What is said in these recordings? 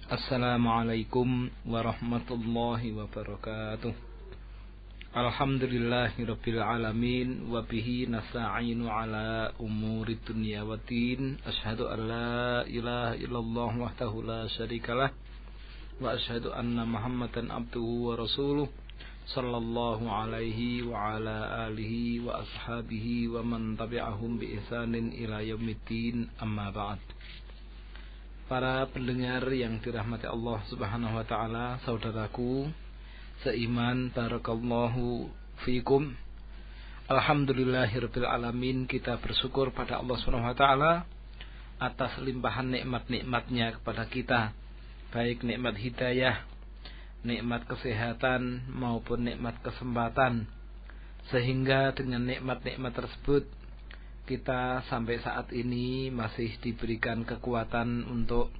Assalamualaikum warahmatullahi wabarakatuh. Alhamdulillahirabbil alamin wa bihi nasta'inu ala umuri dunya waddin. Asyhadu an la ilaha illallah wahdahu la syarikalah wa asyhadu anna Muhammadan abduhu wa rasuluh sallallahu alaihi wa ala alihi wa ashabihi wa man tabi'ahum bi ihsanin ila yaumiddin. Amma ba'd. Para pendengar yang dirahmati Allah Subhanahu wa taala, saudaraku seiman, barakallahu fikum. Alhamdulillahirabbil alamin, kita bersyukur pada Allah Subhanahu wa taala atas limpahan nikmat-nikmatnya kepada kita, baik nikmat hidayah, nikmat kesehatan maupun nikmat kesempatan, sehingga dengan nikmat-nikmat tersebut kita sampai saat ini masih diberikan kekuatan untuk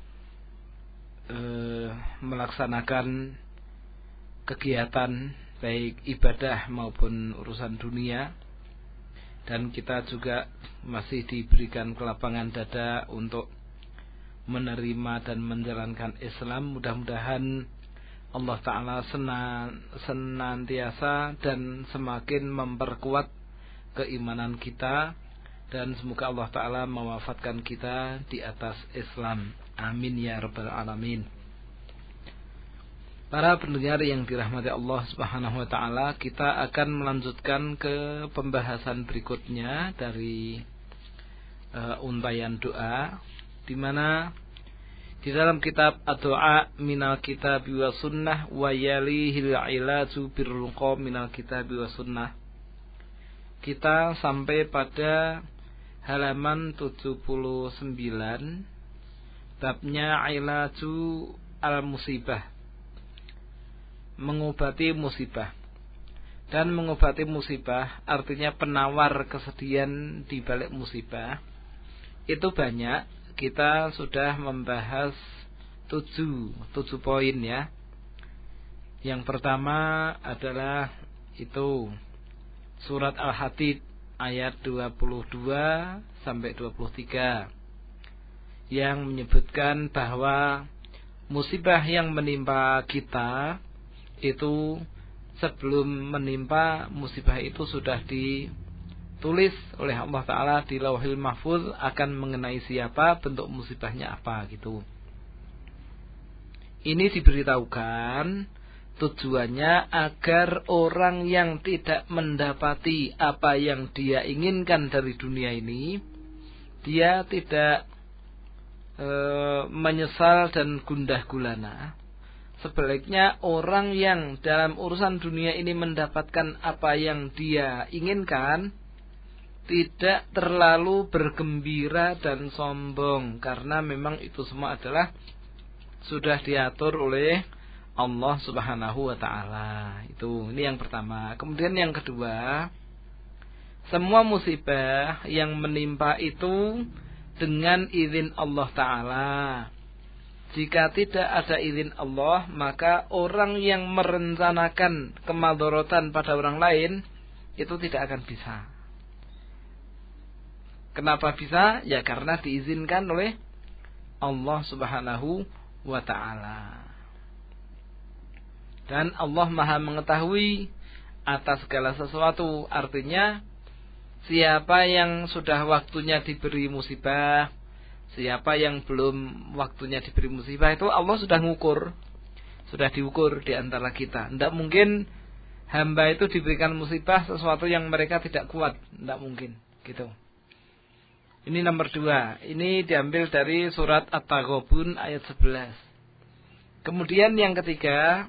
melaksanakan kegiatan baik ibadah maupun urusan dunia, dan kita juga masih diberikan kelapangan dada untuk menerima dan menjalankan Islam. Mudah-mudahan Allah Ta'ala senantiasa dan semakin memperkuat keimanan kita, dan semoga Allah Ta'ala mewafatkan kita di atas Islam. Amin ya rabbal alamin. Para pendengar yang dirahmati Allah Subhanahu wa taala, kita akan melanjutkan ke pembahasan berikutnya dari untayan doa, di mana di dalam kitab Ad-Du'a minal kitab wa sunnah wa yalihil ilaju birruqa minal kitab wa sunnah. Kita sampai pada halaman 79, babnya ilaju al-musibah, mengobati musibah. Dan mengobati musibah artinya penawar kesedihan di balik musibah. Itu banyak, kita sudah membahas 7 poin ya. Yang pertama adalah itu surat Al-Hadid ayat 22 sampai 23 yang menyebutkan bahwa musibah yang menimpa kita itu, sebelum menimpa musibah itu sudah ditulis oleh Allah Ta'ala di Lauhil Mahfuz akan mengenai siapa, bentuk musibahnya apa gitu. Ini diberitahukan tujuannya agar orang yang tidak mendapati apa yang dia inginkan dari dunia ini, dia tidak menyesal dan gundah gulana. Sebaliknya orang yang dalam urusan dunia ini mendapatkan apa yang dia inginkan, tidak terlalu bergembira dan sombong, karena memang itu semua adalah sudah diatur oleh Allah Subhanahu wa taala. Ini yang pertama. Kemudian yang kedua, semua musibah yang menimpa itu dengan izin Allah Ta'ala. Jika tidak ada izin Allah, maka orang yang merencanakan kemadharatan pada orang lain itu tidak akan bisa. Kenapa bisa? Ya karena diizinkan oleh Allah Subhanahu wa ta'ala. Dan Allah Maha mengetahui atas segala sesuatu. Artinya siapa yang sudah waktunya diberi musibah, siapa yang belum waktunya diberi musibah, itu Allah sudah ngukur, sudah diukur di antara kita. Tidak mungkin hamba itu diberikan musibah sesuatu yang mereka tidak kuat, tidak mungkin gitu. Ini nomor 2. Ini diambil dari surat At-Taghabun ayat 11. Kemudian yang ketiga,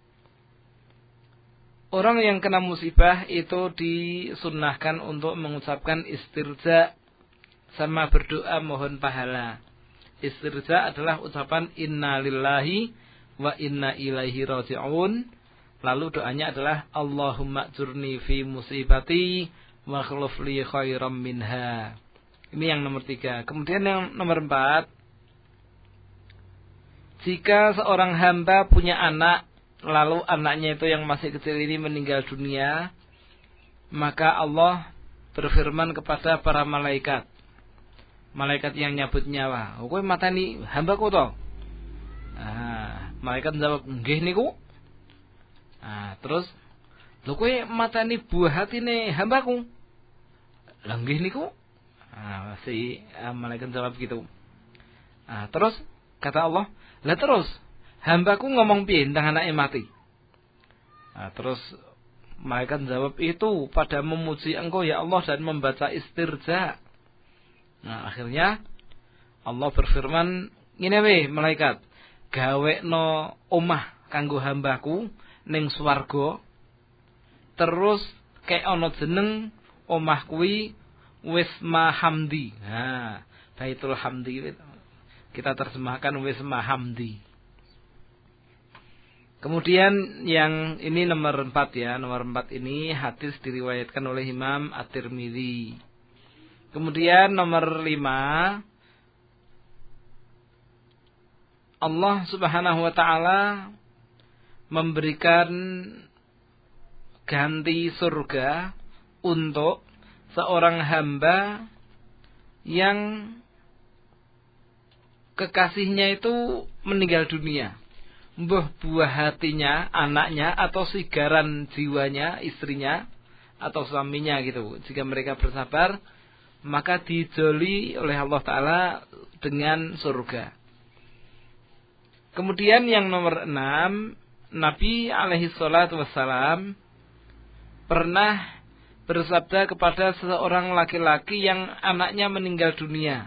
orang yang kena musibah itu disunnahkan untuk mengucapkan istirja sama berdoa mohon pahala. Istirja adalah ucapan inna lillahi wa inna ilaihi raji'un. Lalu doanya adalah Allahumma ajurni fi musibati wa akhlif li khairam minha. Ini yang nomor 3. Kemudian yang nomor 4, jika seorang hamba punya anak, lalu anaknya itu yang masih kecil ini meninggal dunia, maka Allah berfirman kepada para malaikat yang nyabut nyawa, kowe matani hambaku to. Malaikat jawab, nggih niku. Nah, terus, lho kowe mateni buah hatine hambaku. Lah nggih niku. Nah, malaikat jawab gitu. Nah, terus kata Allah, lah terus hambaku ngomong piye tentang anake mati? Nah, terus malaikat jawab, itu pada memuji engkau ya Allah dan membaca istirja. Nah, akhirnya Allah berfirman, ngene we malaikat, gawekno omah kanggo hambaku ning swarga. Terus kek ana jeneng omah kuwi Wisma Hamdi. Nah, Baitul Hamdi kita terjemahkan Wisma Hamdi. Kemudian yang ini nomor 4 ya. Nomor 4 ini hadis diriwayatkan oleh Imam At-Tirmidzi. Kemudian nomor 5, Allah Subhanahu wa taala memberikan ganti surga untuk seorang hamba yang kekasihnya itu meninggal dunia. Mbah buah hatinya, anaknya, atau sigaran jiwanya, istrinya, atau suaminya gitu. Jika mereka bersabar, maka dijoli oleh Allah Ta'ala dengan surga. Kemudian yang nomor 6, Nabi alaihi salatu wassalam pernah bersabda kepada seorang laki-laki yang anaknya meninggal dunia.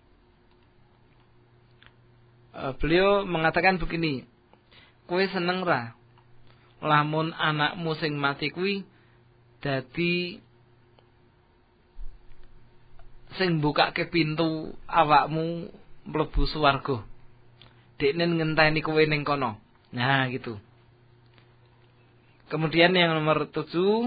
Beliau mengatakan begini, kowe seneng ra lamun anakmu sing mati kuwi dadi sing mbukake pintu awakmu mlebu swarga. Dekne ngenteni kowe ning kono. Nah, gitu. Kemudian yang nomor 7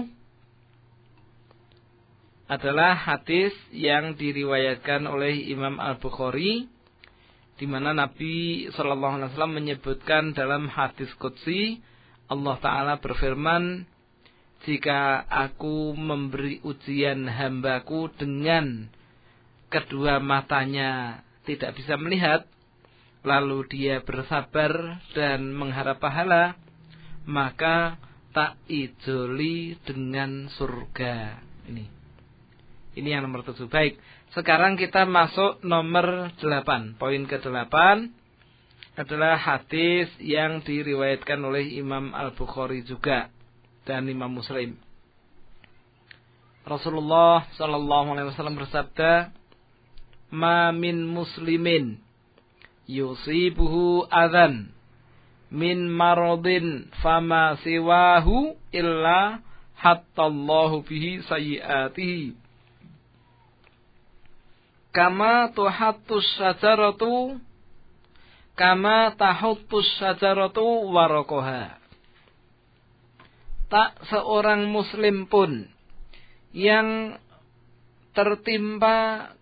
adalah hadis yang diriwayatkan oleh Imam Al-Bukhari, di mana Nabi sallallahu alaihi wasallam menyebutkan dalam hadis qudsi, Allah Ta'ala berfirman, jika aku memberi ujian hambaku dengan kedua matanya tidak bisa melihat, lalu dia bersabar dan mengharap pahala, maka tak ijoli dengan surga. Ini yang nomor 7. Baik, sekarang kita masuk nomor 8. Poin ke-8 adalah hadis yang diriwayatkan oleh Imam Al-Bukhari juga dan Imam Muslim. Rasulullah sallallahu alaihi wasallam bersabda, "Ma min muslimin yusibuhu adhan min maradin fama siwahu illa hattallahu bihi sayyiatihi kama tahuttus syajaratu waraqaha." Tak seorang muslim pun yang tertimpa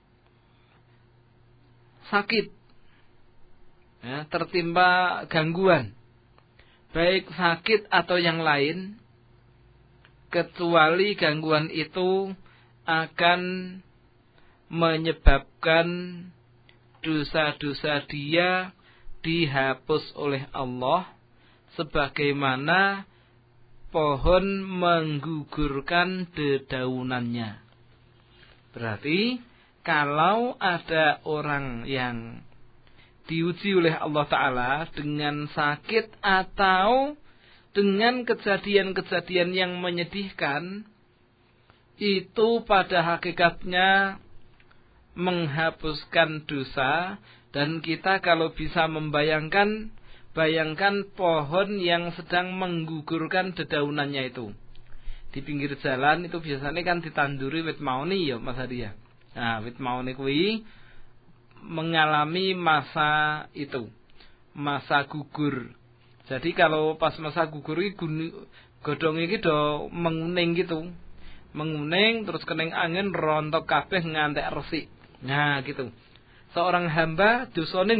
sakit, ya, tertimpa gangguan, baik sakit atau yang lain, kecuali gangguan itu akan menyebabkan dosa-dosa dia dihapus oleh Allah, sebagaimana pohon menggugurkan dedaunannya. Berarti kalau ada orang yang diuji oleh Allah Ta'ala dengan sakit atau dengan kejadian-kejadian yang menyedihkan, itu pada hakikatnya menghapuskan dosa. Dan kita kalau bisa bayangkan pohon yang sedang menggugurkan dedaunannya itu. Di pinggir jalan itu biasanya kan ditanduri wit mauni ya Mas Hadi ya. Nah, wit mauni kuwi mengalami masa itu, masa gugur. Jadi kalau pas masa gugur iki godhong iki do menguning gitu. Menguning terus kening angin rontok kabeh ngantek resik. Nah, gitu. Seorang hamba dosane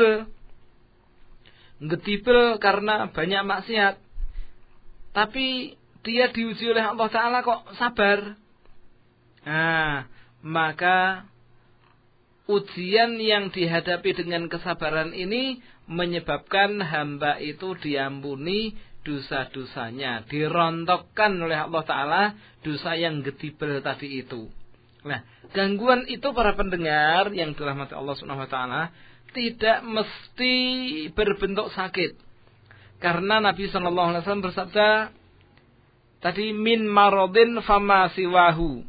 gedibel karena banyak maksiat. Tapi dia diuji oleh Allah Ta'ala kok sabar. Nah, maka ujian yang dihadapi dengan kesabaran ini menyebabkan hamba itu diampuni dosa-dosanya, dirontokkan oleh Allah Ta'ala dosa yang gedibel tadi itu. Nah, gangguan itu para pendengar yang dirahmati Allah Subhanahu wa taala tidak mesti berbentuk sakit. Karena Nabi sallallahu alaihi wasallam bersabda tadi, min maradin fama siwahu.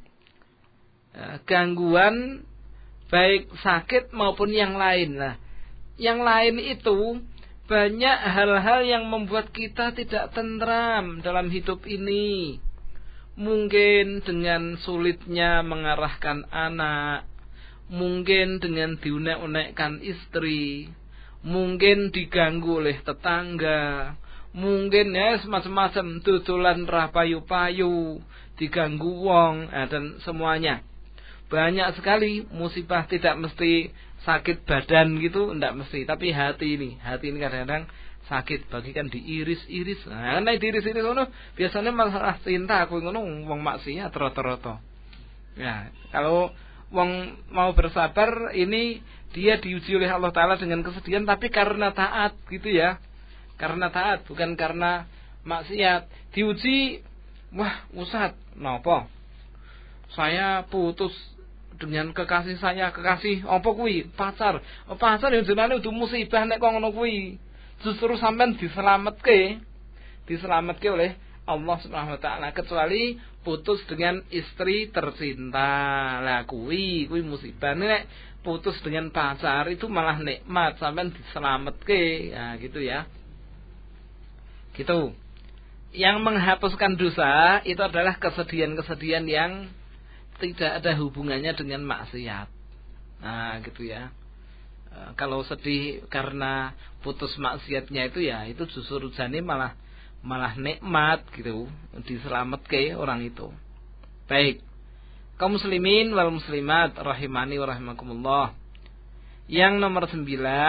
Gangguan baik sakit maupun yang lain. Nah, yang lain itu banyak hal-hal yang membuat kita tidak tentram dalam hidup ini. Mungkin dengan sulitnya mengarahkan anak, mungkin dengan diunek-unekkan istri, mungkin diganggu oleh tetangga, mungkin ya semacam-macam tutulan rapayu-payu, diganggu wong, dan semuanya. Banyak sekali musibah, tidak mesti sakit badan gitu, enggak mesti, tapi hati ini kadang-kadang sakit, bagikan diiris-iris. Nah, nek diiris-iris ngono biasanya masalah cinta aku ngono wong maksiat rata-rata. Ya, kalau wong mau bersabar ini dia diuji oleh Allah Ta'ala dengan kesedihan, tapi karena taat gitu ya. Karena taat, bukan karena maksiat. Diuji, wah Ustaz, napa? Saya putus dengan kekasih saya, kekasih apa kuwi? Pacar. Pacar yang jenenge udah musibah nek kok ngono kuwi. Justru sampean diselametke oleh Allah Subhanahu wa taala, kecuali putus dengan istri tercinta. Lah kuwi musibah. Nek putus dengan pacar itu malah nikmat, sampean diselametke. Ya gitu ya. Gitu. Yang menghapuskan dosa itu adalah kesedihan-kesedihan yang tidak ada hubungannya dengan maksiat. Nah, gitu ya. Kalau sedih karena putus maksiatnya itu ya, itu justru jane malah nikmat gitu, diselametke orang itu. Baik. Kaum muslimin wal muslimat rahimani wa rahimakumullah. Yang nomor 9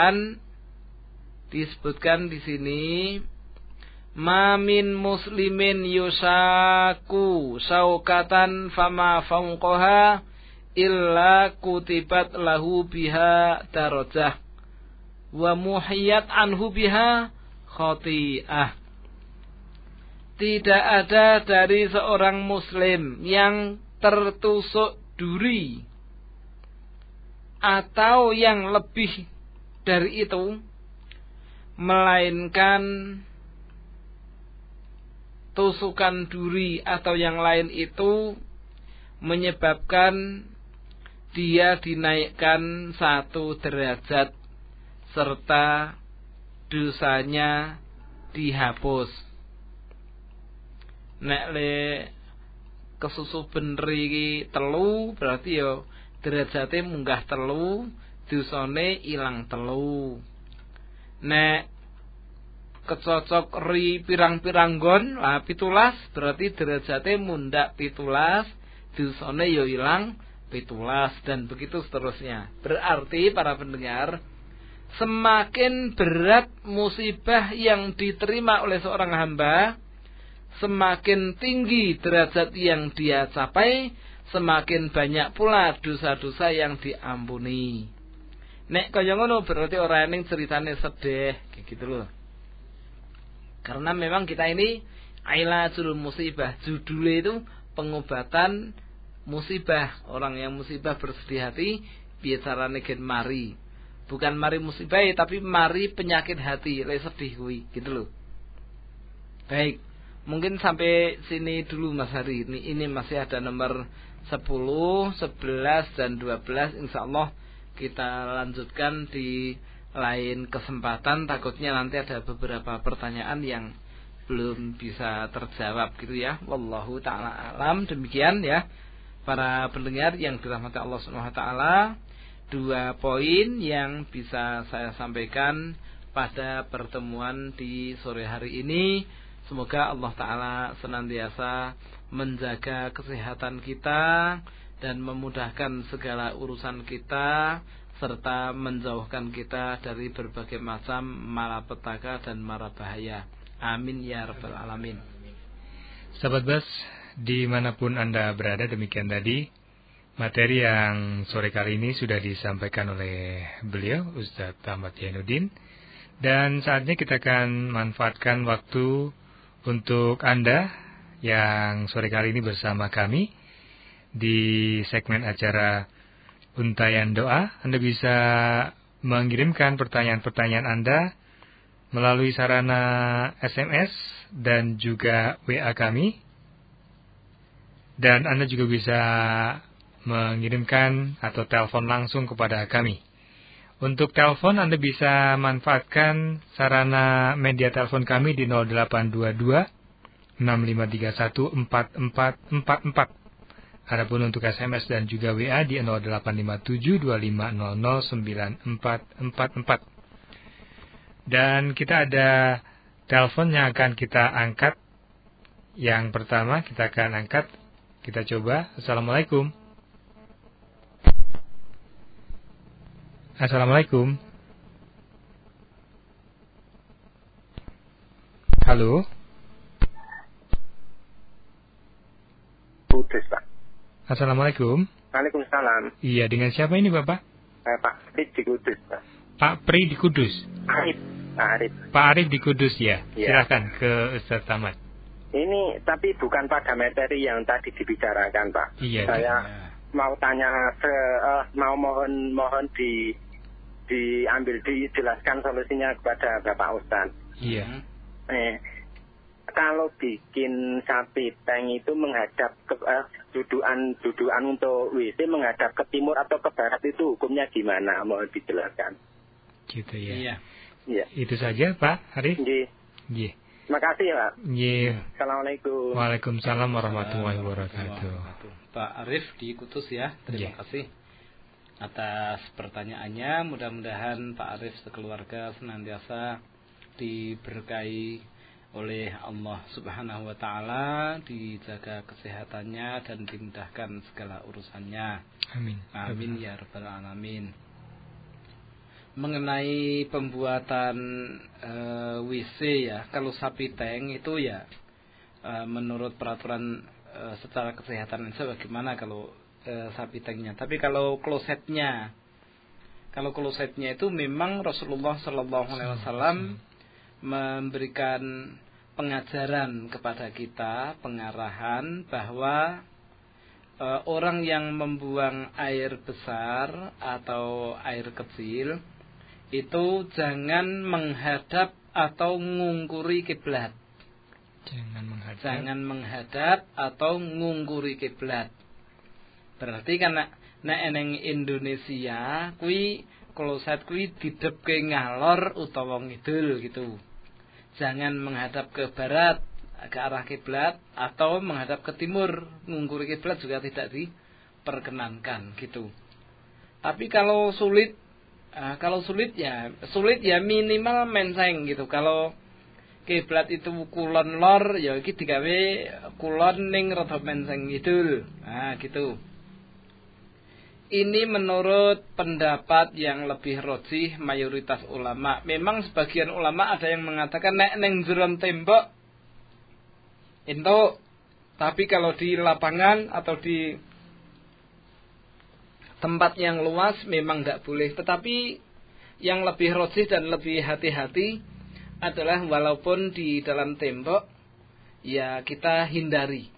disebutkan di sini, ma min muslimin yusaku saukatan fama fawqaha illa kutibat lahu biha darajah wa muhiyat anhu biha khati'ah. Tidak ada dari seorang muslim yang tertusuk duri atau yang lebih dari itu, melainkan tusukan duri atau yang lain itu menyebabkan dia dinaikkan 1 derajat serta dosanya dihapus. Nek le kesusu benri telu berarti yo derajate munggah telu, dosane ilang telu. Nek kecocok ri pirang-pirang gon, 17 berarti derajate mundak 17, dosane yo ilang 17, dan begitu seterusnya. Berarti para pendengar, semakin berat musibah yang diterima oleh seorang hamba, semakin tinggi derajat yang dia capai, semakin banyak pula dosa-dosa yang diampuni. Nek kaya ngono berarti orang yang ceritane sedih, kayak gitu loh. Karena memang kita ini ilajul musibah, judulnya itu pengobatan musibah. Orang yang musibah bersedih hati, bicarane gen mari. Bukan mari musibah, tapi mari penyakit hati, le sedih kuwi, gitu loh. Baik, mungkin sampai sini dulu Mas Hari. Ini masih ada nomor 10, 11 dan 12. Insyaallah kita lanjutkan di lain kesempatan. Takutnya nanti ada beberapa pertanyaan yang belum bisa terjawab gitu ya. Wallahu ta'ala alam. Demikian ya para pendengar yang dirahmati Allah Subhanahu wa taala, 2 poin yang bisa saya sampaikan pada pertemuan di sore hari ini. Semoga Allah Ta'ala senantiasa menjaga kesehatan kita dan memudahkan segala urusan kita, serta menjauhkan kita dari berbagai macam malapetaka dan mara bahaya. Amin ya rabbal alamin. Sahabat Bas, dimanapun Anda berada, demikian tadi materi yang sore kali ini sudah disampaikan oleh beliau, Ustadz Ahmad Zainuddin. Dan saatnya kita akan manfaatkan waktu untuk Anda yang sore kali ini bersama kami di segmen acara Untayan Doa. Anda bisa mengirimkan pertanyaan-pertanyaan Anda melalui sarana SMS dan juga WA kami. Dan Anda juga bisa mengirimkan atau telepon langsung kepada kami. Untuk telepon Anda bisa manfaatkan sarana media telepon kami di 0822 6531 4444. Adapun untuk SMS dan juga WA di 0857 2500 9444. Dan kita ada telepon yang akan kita angkat. Yang pertama kita akan angkat. Kita coba. Assalamualaikum. Assalamualaikum. Halo. Kudus, Pak. Assalamualaikum. Waalaikumsalam. Iya, dengan siapa ini Bapak? Pak Arif di Kudus, Pak. Pak Pri di Kudus. Arif. Pak Arif. Pak Arif di Kudus ya. Ya. Silakan ke Ustaz Ahmad. Ini tapi bukan pada materi yang tadi dibicarakan, Pak. Iya. Saya mau tanya, mohon diambil dijelaskan solusinya kepada Bapak Ustaz. Iya. Kalau bikin sapi tank itu menghadap ke dudukan untuk WC menghadap ke timur atau ke barat itu hukumnya gimana? Mohon dijelaskan. Gitu ya. Iya. Iya. Itu saja Pak Arif. Nggih. Nggih. Terima kasih, Pak. Nggih. Assalamualaikum. Waalaikumsalam warahmatullahi wabarakatuh. Pak Arif di Kudus ya. Terima kasih atas pertanyaannya. Mudah-mudahan Pak Arif sekeluarga senantiasa diberkahi oleh Allah Subhanahu wa taala, dijaga kesehatannya dan dimudahkan segala urusannya. Amin. Amin ya rabbal alamin. Mengenai pembuatan WC ya, kalau sapi tank itu ya menurut peraturan secara kesehatan bagaimana kalau sapi tanknya. Tapi kalau klosetnya itu memang Rasulullah Sallallahu Alaihi Wasallam memberikan pengajaran kepada kita, pengarahan bahwa orang yang membuang air besar atau air kecil itu jangan menghadap atau ngungkuri kiblat. Jangan menghadap atau ngungkuri kiblat. Berarti karena eneng Indonesia kuwi kloset kuwi didepke ngalor utawa ngidul gitu. Jangan menghadap ke barat, ke arah kiblat, atau menghadap ke timur, ngungkuri kiblat juga tidak diperkenankan gitu. Tapi kalau sulit ya minimal menseng gitu. Kalau kiblat itu kulon lor, ya iki digawe kulon ning rada menseng ngidul. Nah, gitu. Ini menurut pendapat yang lebih rajih mayoritas ulama. Memang sebagian ulama ada yang mengatakan nek ning jeron tembok entuk. Tapi kalau di lapangan atau di tempat yang luas memang tidak boleh. Tetapi yang lebih rajih dan lebih hati-hati adalah walaupun di dalam tembok ya kita hindari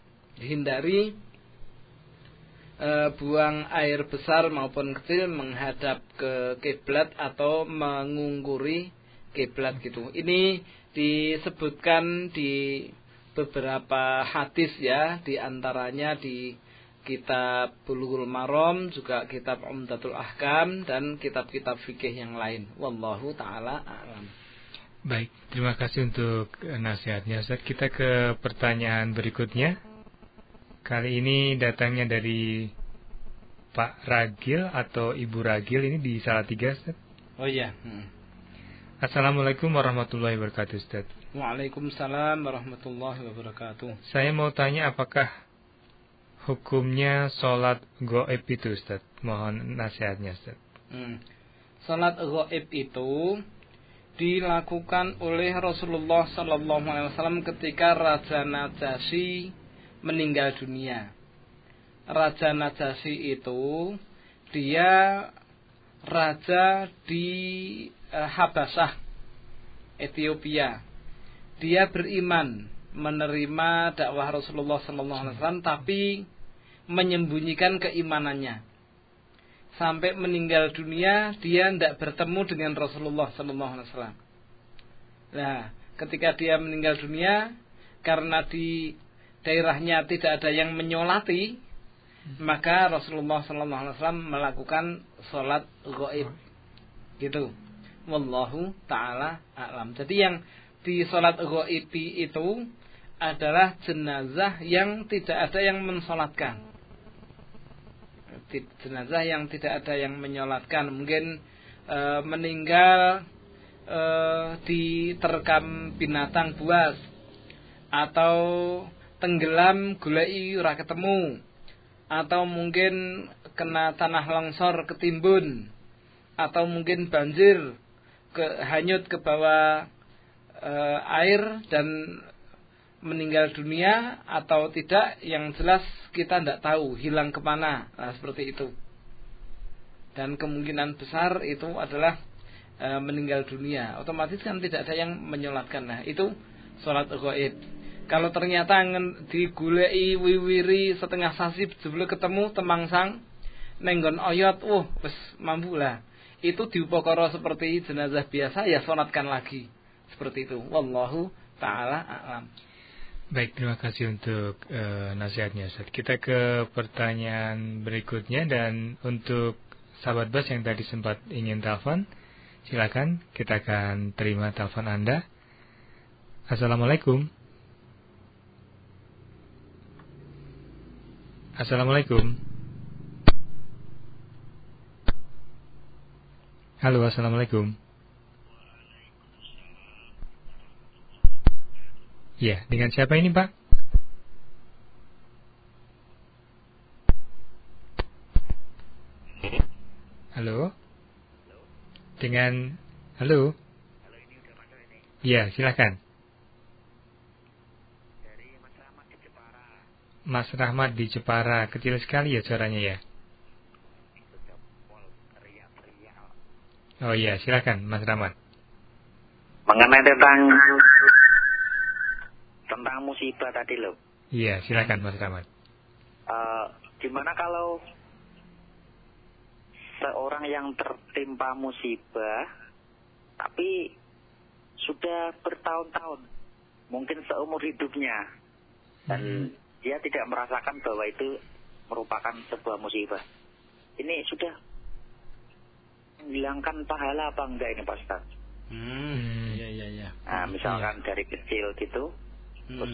buang air besar maupun kecil menghadap ke kiblat atau mengungkuri kiblat gitu. Ini disebutkan di beberapa hadis ya, di antaranya di kitab Bulughul Maram, juga kitab Umdatul Ahkam dan kitab-kitab fikih yang lain. Wallahu taala a'lam. Baik, terima kasih untuk nasihatnya Ustaz. Kita ke pertanyaan berikutnya. Kali ini datangnya dari Pak Ragil atau Ibu Ragil, ini di Salatiga Ustaz. Oh iya. Assalamualaikum warahmatullahi wabarakatuh Ustaz. Waalaikumsalam warahmatullahi wabarakatuh. Saya mau tanya apakah hukumnya sholat goib itu Ustaz? Mohon nasihatnya Ustaz. Sholat goib itu dilakukan oleh Rasulullah Sallallahu Alaihi Wasallam ketika Raja Najasyi meninggal dunia. Raja Najasyi itu dia raja di Habasyah, Ethiopia. Dia beriman, menerima dakwah Rasulullah SAW, tapi menyembunyikan keimanannya. Sampai meninggal dunia dia tidak bertemu dengan Rasulullah SAW. Nah, ketika dia meninggal dunia, karena di daerahnya tidak ada yang menyolati, maka Rasulullah SAW melakukan sholat ghaib. Gitu. Wallahu ta'ala a'lam. Jadi yang di sholat ghaib itu adalah jenazah yang tidak ada yang mensolatkan. Jenazah yang tidak ada yang menyolatkan. Mungkin meninggal diterkam binatang buas, atau tenggelam goleki ora ketemu, atau mungkin kena tanah longsor ketimbun, atau mungkin banjir hanyut ke bawah air dan meninggal dunia atau tidak, yang jelas kita tidak tahu hilang kemana. Nah, seperti itu. Dan kemungkinan besar itu adalah meninggal dunia. Otomatis kan tidak ada yang menyolatkan. Nah, itu sholat ghaib. Kalau ternyata digulei wiwiri setengah sasi sebelum ketemu temangsang nenggon oyot, wis mampu lah. Itu diupakara seperti jenazah biasa, ya sholatkan lagi. Seperti itu. Wallahu ta'ala a'lam. Baik, terima kasih untuk nasihatnya, Ustaz. Kita ke pertanyaan berikutnya, dan untuk sahabat Bas yang tadi sempat ingin telepon, silakan, kita akan terima telepon Anda. Assalamualaikum. Assalamualaikum. Halo, assalamualaikum. Ya, dengan siapa ini, Pak? Halo? Dengan... Halo? Ya, silakan. Dari Mas Rahmat di Jepara. Mas Rahmat di Jepara. Kecil sekali ya suaranya ya? Oh iya, silakan Mas Rahmat. Mengenai tentang musibah tadi loh. Iya, silakan Mas Rahmat. Gimana kalau seorang yang tertimpa musibah tapi sudah bertahun-tahun, mungkin seumur hidupnya, dan dia tidak merasakan bahwa itu merupakan sebuah musibah. Ini sudah menghilangkan pahala apa enggak ini Pak Ustaz? Iya. Nah, misalkan dari kecil gitu, terus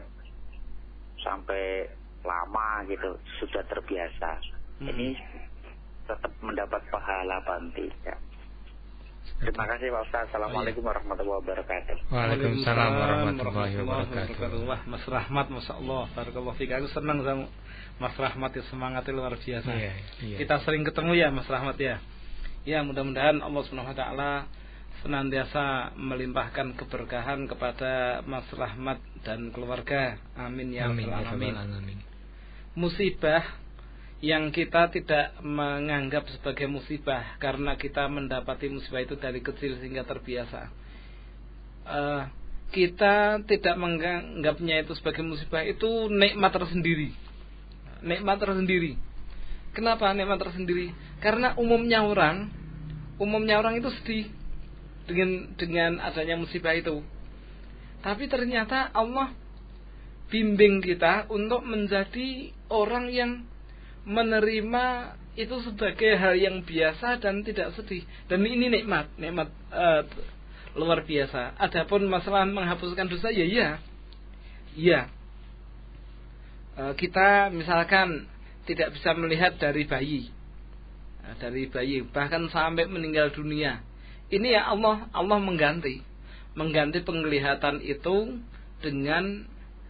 sampai lama gitu, sudah terbiasa. Ini tetap mendapat pahala apa tidak? Terima kasih Pak Ustaz. Assalamualaikum warahmatullahi wabarakatuh. Waalaikumsalam warahmatullahi wabarakatuh. Wah, Mas Rahmat, Masya Allah, barakallahu fiik. Aku senang sama Mas Rahmat, ya, semangatnya luar biasa. Iya. Kita sering ketemu ya Mas Rahmat ya. Ya, mudah-mudahan Allah Subhanahu wa taala senantiasa melimpahkan keberkahan kepada Mas Rahmat dan keluarga. Amin ya rabbal alamin. Musibah yang kita tidak menganggap sebagai musibah karena kita mendapati musibah itu dari kecil sehingga terbiasa. Kita tidak menganggapnya itu sebagai musibah, itu nikmat tersendiri. Nikmat tersendiri. Kenapa nikmat tersendiri? Karena umumnya orang itu sedih dengan adanya musibah itu. Tapi ternyata Allah bimbing kita untuk menjadi orang yang menerima itu sebagai hal yang biasa dan tidak sedih. Dan ini nikmat luar biasa. Adapun masalah menghapuskan dosa, ya. Kita misalkan tidak bisa melihat dari bayi, bahkan sampai meninggal dunia. Ini ya Allah mengganti penglihatan itu dengan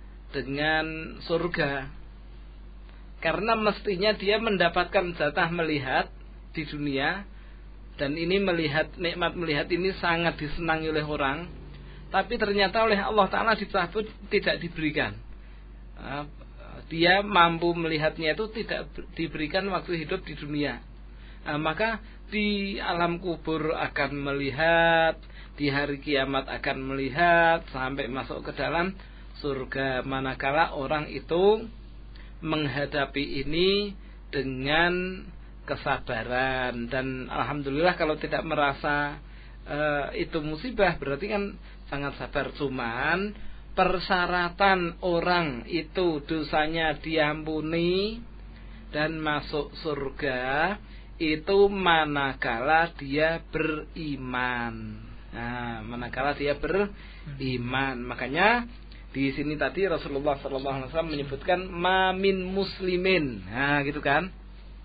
surga. Karena mestinya dia mendapatkan jatah melihat di dunia, dan ini nikmat melihat ini sangat disenangi oleh orang, tapi ternyata oleh Allah Ta'ala dicabut, tidak diberikan. dia mampu melihatnya itu tidak diberikan waktu hidup di dunia. Maka di alam kubur akan melihat, di hari kiamat akan melihat, sampai masuk ke dalam surga, manakala orang itu menghadapi ini dengan kesabaran. Dan alhamdulillah kalau tidak merasa itu musibah, berarti kan sangat sabar. Cuman persyaratan orang itu dosanya diampuni dan masuk surga itu manakala dia beriman. Nah, manakala dia beriman. Makanya di sini tadi Rasulullah SAW menyebutkan mamin muslimin. Nah, gitu kan?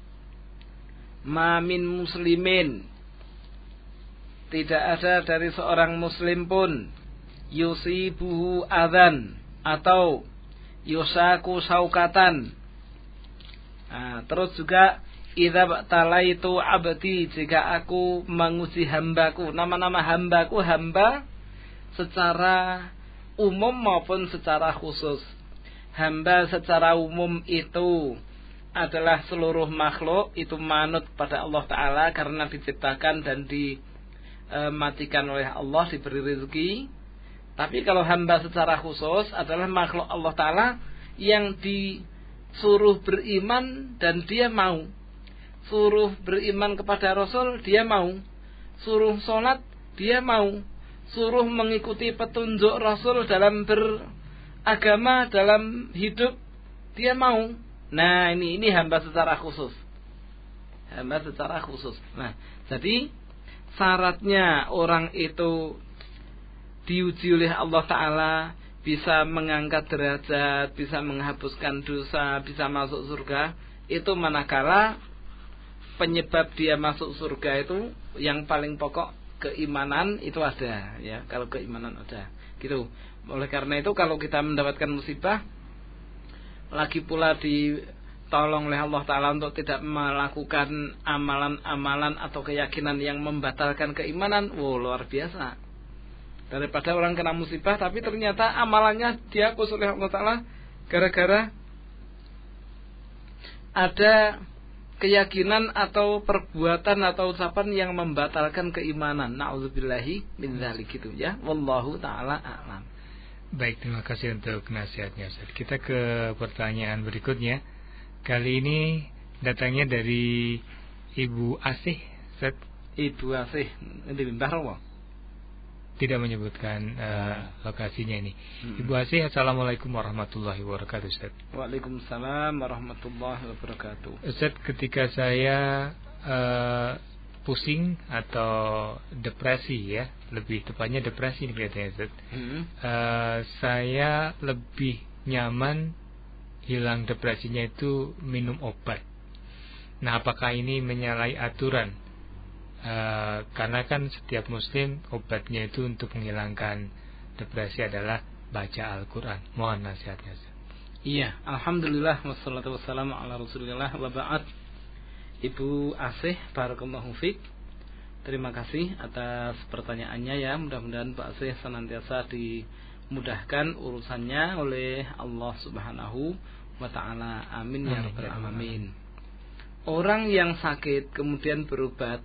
Mamin muslimin. Tidak ada dari seorang muslim pun yusibuhu adzan atau yusaku saukatan. Nah, terus juga idza talaitu abdi, jika aku menguji hambaku. Nama-nama hambaku, hamba secara umum maupun secara khusus. Hamba secara umum itu adalah seluruh makhluk itu manut pada Allah Ta'ala karena diciptakan dan dimatikan oleh Allah, diberi rezeki. Tapi kalau hamba secara khusus adalah makhluk Allah Ta'ala yang disuruh beriman dan dia mau. Suruh beriman kepada Rasul, dia mau. Suruh sholat, dia mau. Suruh mengikuti petunjuk Rasul dalam beragama, dalam hidup, dia mau. Nah, ini hamba secara khusus. Hamba secara khusus. Nah, jadi syaratnya orang itu diuji oleh Allah Ta'ala, bisa mengangkat derajat, bisa menghapuskan dosa, bisa masuk surga, itu manakala penyebab dia masuk surga itu yang paling pokok keimanan itu ada, ya. Kalau keimanan ada, gitu. Oleh karena itu kalau kita mendapatkan musibah, lagi pula ditolong oleh Allah Ta'ala untuk tidak melakukan amalan-amalan atau keyakinan yang membatalkan keimanan, luar biasa. Daripada orang kena musibah tapi ternyata amalannya dihapus oleh Allah Ta'ala gara-gara ada keyakinan atau perbuatan atau ucapan yang membatalkan keimanan. Na'udzubillahi min dzalik, gitu ya. Wallahu taala a'lam. Baik, terima kasih untuk nasihatnya, Ustaz. Kita ke pertanyaan berikutnya. Kali ini datangnya dari Ibu Asih, Ustaz. Ibu Asih di Mbah. Tidak menyebutkan lokasinya ini. Ibu Asih, assalamualaikum warahmatullahi wabarakatuh, Ustaz. Waalaikumsalam warahmatullahi wabarakatuh. Ustaz, ketika saya pusing atau depresi, ya, lebih tepatnya depresi ini kelihatannya, Ustaz. Saya lebih nyaman hilang depresinya itu minum obat. Nah, apakah ini menyalahi aturan? Karena kan setiap muslim obatnya itu untuk menghilangkan depresi adalah baca Al-Quran. Mohon nasihatnya. Iya, alhamdulillah wassalatu wassalamu ala Rasulillah wa ba'd. Ibu Asih, barakallahu fiik. Terima kasih atas pertanyaannya, ya. Mudah-mudahan Pak Asih senantiasa dimudahkan urusannya oleh Allah Subhanahu wa taala. Amin ya rabbal alamin. Orang yang sakit kemudian berobat,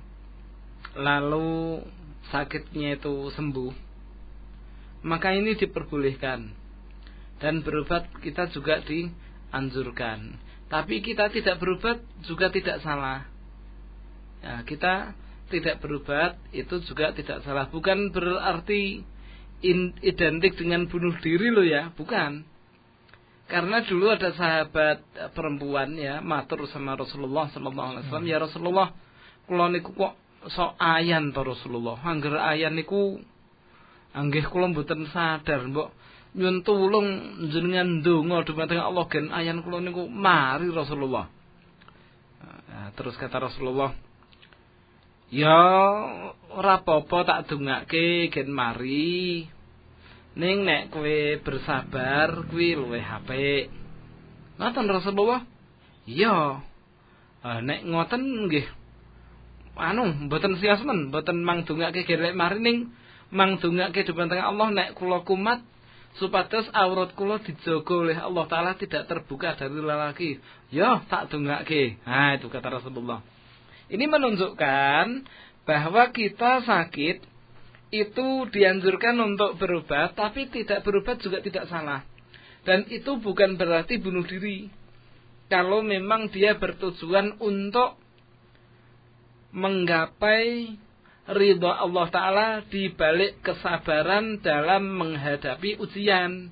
lalu sakitnya itu sembuh, maka ini diperbolehkan. Dan berobat kita juga dianjurkan. Tapi kita tidak berobat juga tidak salah, ya. Kita tidak berobat itu juga tidak salah. Bukan berarti identik dengan bunuh diri loh, ya. Bukan. Karena dulu ada sahabat perempuan, ya, matur sama Rasulullah SAW, ya Rasulullah, kula niku kok sok ayan to Rasulullah. Angger ayan niku anggih kula mboten sadar, mbok nyuwun tulung jenengan ndonga dhumateng Allah gen ayan kula niku mari Rasulullah. Nah, terus kata Rasulullah, ya ora apa-apa tak dongake gen mari. Ning nek kowe bersabar kuwi luwih apik. Ngoten Rasulullah? Iya. Nek ngoten nggih mboten siasmen, mboten mangdongake gerek mari ning mangdongake dhumateng Allah nek kula kumat supados aurat kula dijaga oleh Allah Ta'ala tidak terbuka dari lelaki. Yo, tak dongake. Nah, itu kata Rasulullah. Ini menunjukkan bahwa kita sakit itu dianjurkan untuk berobat, tapi tidak berobat juga tidak salah. Dan itu bukan berarti bunuh diri. Kalau memang dia bertujuan untuk menggapai ridha Allah Ta'ala di balik kesabaran dalam menghadapi ujian.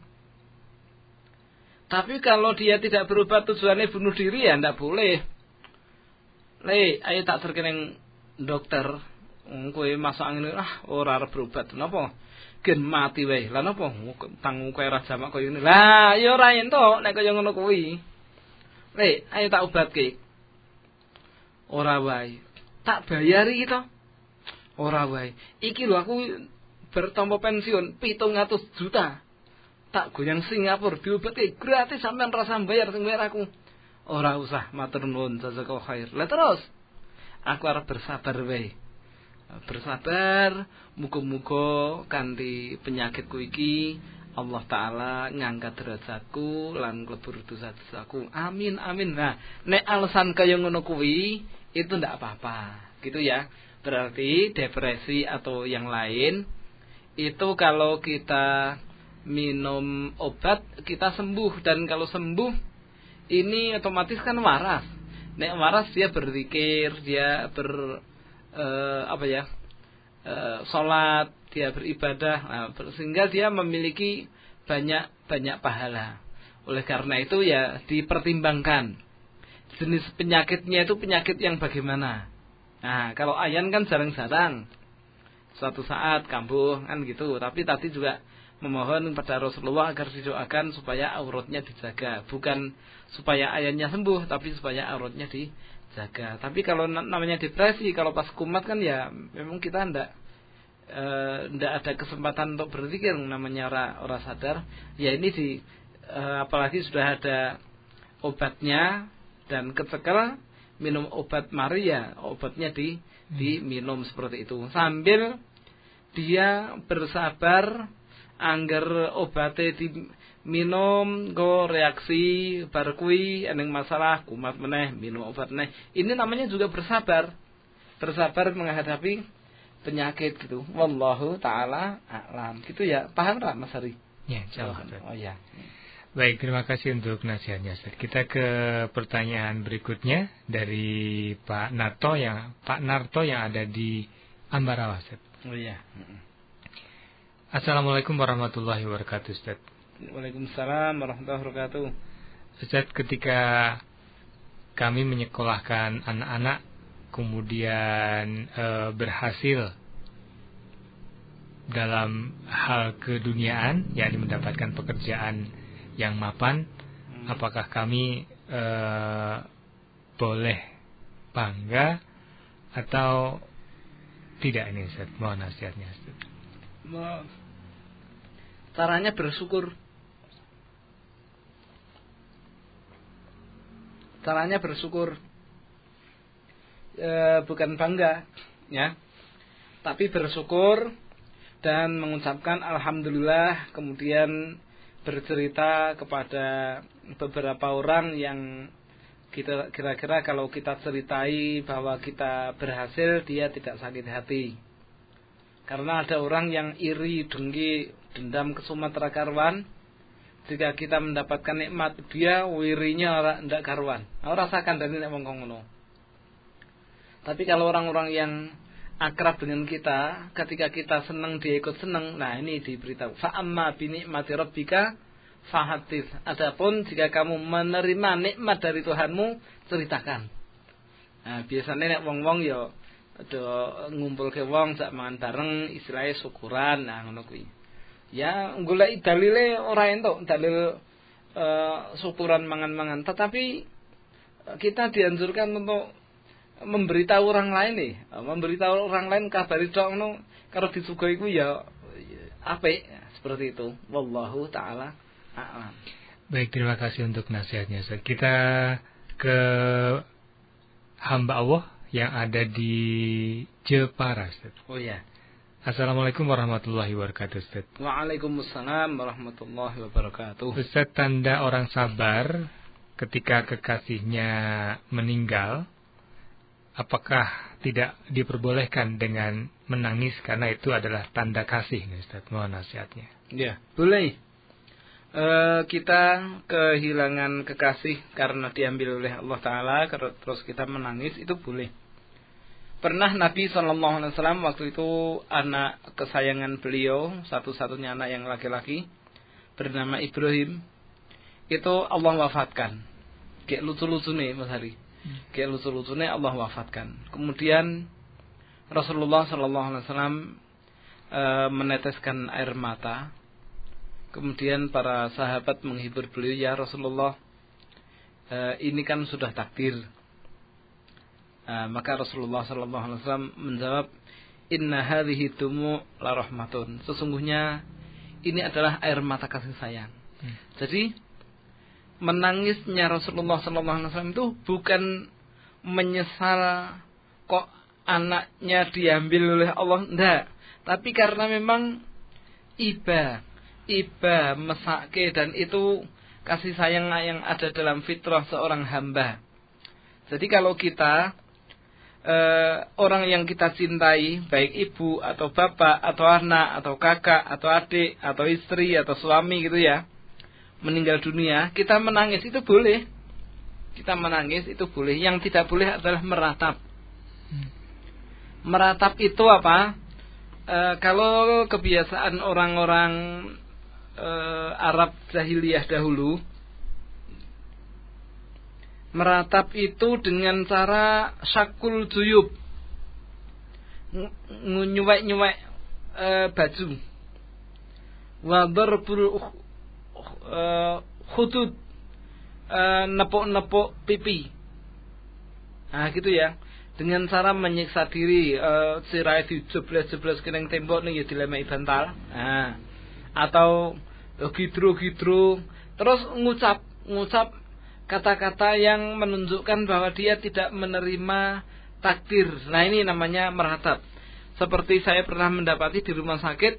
Tapi kalau dia tidak berobat tujuannya bunuh diri, ya tidak boleh. Ayo tak terkeneng dokter. Kowe masuk angin ora arep berobat. Napa? Gen mati wae. Lah napa? Tanggung kowe ra jamak koyo ngene. Lah ya ora entuk nek kaya ngono kuwi. Ayo tak obatke. Ora wae. Tak bayari to. Ora wae. Iki lho aku bertompo pensiun 700 juta. Tak goyang Singapura diobatke gratis sampean rasa bayar sing bayar aku. Ora usah, matur nuwun, jazakallahu khair. Lah terus aku arep bersabar wae. Bersabar, muga-muga kanthi penyakitku iki Allah Ta'ala ngangkat derajatku lan nglebur dosa-dosaku. Amin amin. Nah, nek alasan kaya ngono kuwi itu ndak apa-apa. Gitu ya. Berarti depresi atau yang lain itu kalau kita minum obat kita sembuh, dan kalau sembuh ini otomatis kan waras. Nek waras dia berzikir, dia sholat, dia beribadah, sehingga dia memiliki banyak pahala. Oleh karena itu ya dipertimbangkan jenis penyakitnya itu penyakit yang bagaimana. Nah, kalau ayan kan jarang-jarang, suatu saat kambuh kan gitu. Tapi tadi juga memohon pada Rasulullah agar didoakan supaya auratnya dijaga, bukan supaya ayannya sembuh, tapi supaya auratnya dijaga. Tapi kalau namanya depresi, kalau pas kumat kan ya memang kita ndak ada kesempatan untuk berzikir, namanya orang sadar. Ya ini apalagi sudah ada obatnya dan kecekel, minum obat mari ya obatnya diminum seperti itu sambil dia bersabar angger obate diminum go reaksi bar kuwi eneng masalah kumat meneh minum obat meneh. Ini namanya juga bersabar menghadapi penyakit gitu. Wallahu taala a'lam. Gitu ya. Paham enggak Mas Hari? Ya, insyaallah. Oh ya. Baik, terima kasih untuk nasihatnya, Ustaz. Kita ke pertanyaan berikutnya dari Pak Narto yang ada di Ambarawa, Ustaz. Oh iya. Assalamualaikum warahmatullahi wabarakatuh, Ustaz. Waalaikumsalam warahmatullahi wabarakatuh. Ustaz, ketika kami menyekolahkan anak-anak kemudian berhasil dalam hal keduniaan, yakni mendapatkan pekerjaan yang mapan, apakah kami boleh bangga atau tidak ini, Ustaz? Mohon nasihatnya, Ustaz. Caranya bersyukur. Bukan bangga, ya, tapi bersyukur dan mengucapkan alhamdulillah, kemudian bercerita kepada beberapa orang yang kita kira-kira kalau kita ceritai bahwa kita berhasil, dia tidak sakit hati. Karena ada orang yang iri, dengki, dendam kesumat karuan. Jika kita mendapatkan nikmat, dia wirinya ndak karuan. Rasakan dari nek wong ngono. Tapi kalau orang-orang yang akrab dengan kita, ketika kita senang dia ikut senang. Nah, ini diberitahu. Fa amma bi ni'mati rabbika fahaddits. Adapun jika kamu menerima nikmat dari Tuhanmu, ceritakan. Nah, biasanya nek wong-wong ya ngumpulke wong sak mangan bareng, istilahnya syukuran, nah ngono kuwi. Ya golek dalile ora entuk dalil syukuran mangan-mangan, tetapi kita dianjurkan untuk memberitahu orang lain nih, memberitahu orang lain kabari tok ngono karo disuguhi iku ya apik, seperti itu. Wallahu taala a'lam. Baik, terima kasih untuk nasihatnya, Ustaz. Kita ke hamba Allah yang ada di Jepara, Ustaz. Oh ya. Assalamualaikum warahmatullahi wabarakatuh, Ustaz. Waalaikumsalam warahmatullahi wabarakatuh. Ustaz, tanda orang sabar ketika kekasihnya meninggal, apakah tidak diperbolehkan dengan menangis karena itu adalah tanda kasih, Ustaz? Mohon nasihatnya. Ya, boleh. Kita kehilangan kekasih karena diambil oleh Allah Ta'ala, terus kita menangis, itu boleh. Pernah Nabi SAW waktu itu anak kesayangan beliau, satu-satunya anak yang laki-laki, bernama Ibrahim, itu Allah wafatkan. Kayak lucu-lucu nih Mas Hari. Kayak lucu-lucu nih Allah wafatkan. Kemudian Rasulullah SAW meneteskan air mata. Kemudian para sahabat menghibur beliau, ya Rasulullah, ini kan sudah takdir. Maka Rasulullah SAW menjawab, Inna hadhihi dumu la rahmatun. Sesungguhnya ini adalah air mata kasih sayang. Jadi menangisnya Rasulullah SAW itu bukan menyesal kok anaknya diambil oleh Allah, enggak. Tapi karena memang iba mesake, dan itu kasih sayang yang ada dalam fitrah seorang hamba. Jadi kalau kita orang yang kita cintai, baik ibu atau bapak atau anak atau kakak atau adik atau istri atau suami gitu ya, meninggal dunia, kita menangis itu boleh. Kita menangis itu boleh. Yang tidak boleh adalah meratap. Meratap itu apa? Kalau kebiasaan orang-orang Arab jahiliyah dahulu, meratap itu dengan cara syakul juyub, nyuwek-nyuwek baju, wa darbul khudud, nepuk-nepuk pipi. Nah gitu ya, dengan cara menyiksa diri, sirai dijebles-jebles kering tembok nih ya dilemai bantal. Nah, atau gidro-gidro, terus ngucap kata-kata yang menunjukkan bahwa dia tidak menerima takdir. Nah ini namanya meratap. Seperti saya pernah mendapati di rumah sakit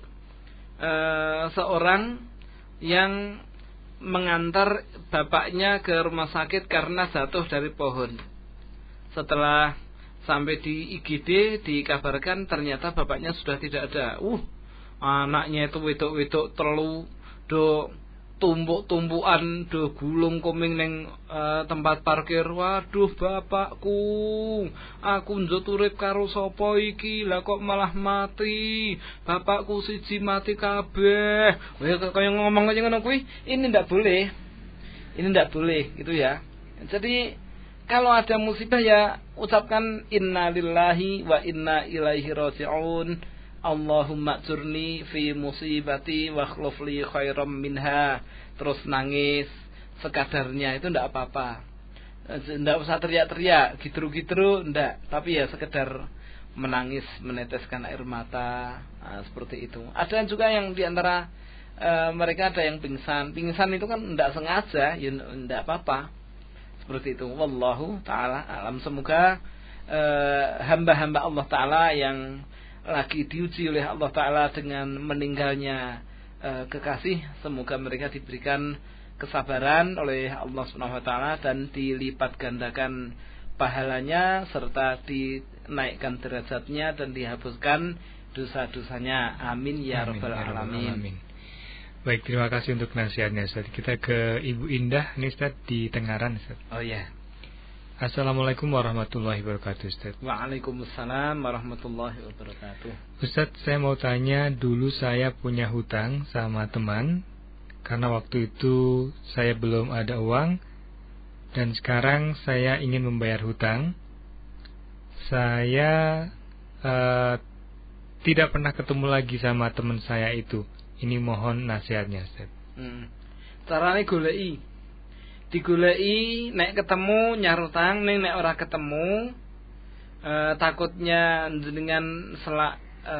seorang yang mengantar bapaknya ke rumah sakit karena jatuh dari pohon. Setelah sampai di IGD dikabarkan ternyata bapaknya sudah tidak ada. Anaknya itu wedok-wedok telu do tumbuk-tumbukan do gulung koming neng tempat parkir. Waduh bapakku, aku njot urip karo sapa iki, lah kok malah mati. Bapakku siji mati kabeh. Kaya ngomong aja ngono kuwi, ini ndak boleh. Ini ndak boleh gitu ya. Jadi kalau ada musibah ya ucapkan innalillahi wa inna ilaihi raji'un. Allahumma ajurni fi musibati wa akhlif li khairam minha. Terus nangis sekadarnya, itu ndak apa-apa. Ndak usah teriak-teriak, gitru-gitru ndak, tapi ya sekedar menangis, meneteskan air mata, seperti itu. Ada juga yang diantara mereka ada yang pingsan. Pingsan itu kan ndak sengaja, ya ndak apa-apa. Seperti itu. Wallahu taala alam. Semoga hamba-hamba Allah taala yang lagi diuji oleh Allah Ta'ala dengan meninggalnya kekasih, semoga mereka diberikan kesabaran oleh Allah Subhanahu Wa Ta'ala dan dilipat gandakan pahalanya serta dinaikkan derajatnya dan dihapuskan dosa-dosanya. Amin ya rabbal alamin. Baik, terima kasih untuk nasihatnya, Ustaz. Kita ke Ibu Indah nih, Ustaz, di Tengaran, Ustaz. Oh ya. Assalamualaikum warahmatullahi wabarakatuh, Ustaz. Waalaikumsalam warahmatullahi wabarakatuh. Ustaz, saya mau tanya, dulu saya punya hutang sama teman, karena waktu itu saya belum ada uang, dan sekarang saya ingin membayar hutang. Saya tidak pernah ketemu lagi sama teman saya itu. Ini mohon nasihatnya, Ustaz. Carane goleki. Digoleki, nek ketemu nyarutang, nek ora ketemu takutnya dengan selak